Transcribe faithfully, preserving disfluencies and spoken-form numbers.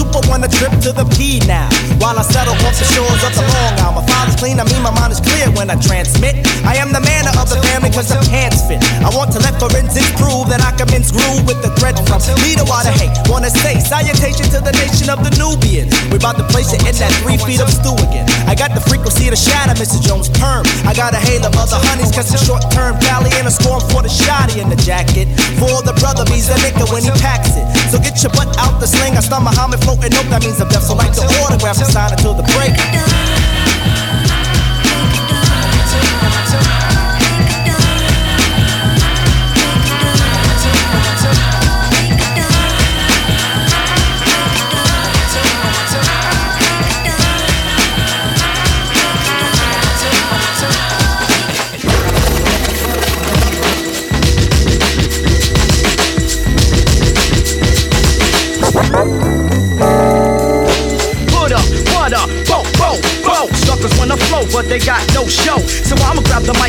super want a trip to the P now. While I settle off the shores of the Long Island. My father's clean, I mean my mind is clear when I transmit. I am the man of the family cause the pants fit. I want to let forensics prove that I can mince groove with the thread from leader water hate. Wanna say salutation to the nation of the Nubians. We about to place it in that three feet of stew again. I got the frequency to shatter Missus Jones' perm. I got a hail of other honeys cause it's short term valley and a scorn for the shotty in the jacket. For the brother be's a nigga when he packs it. So get your butt out the sling. I start Muhammad floating up, that means I'm deaf. So like the autograph and sign until the break. But they got no show, so I'ma grab the mic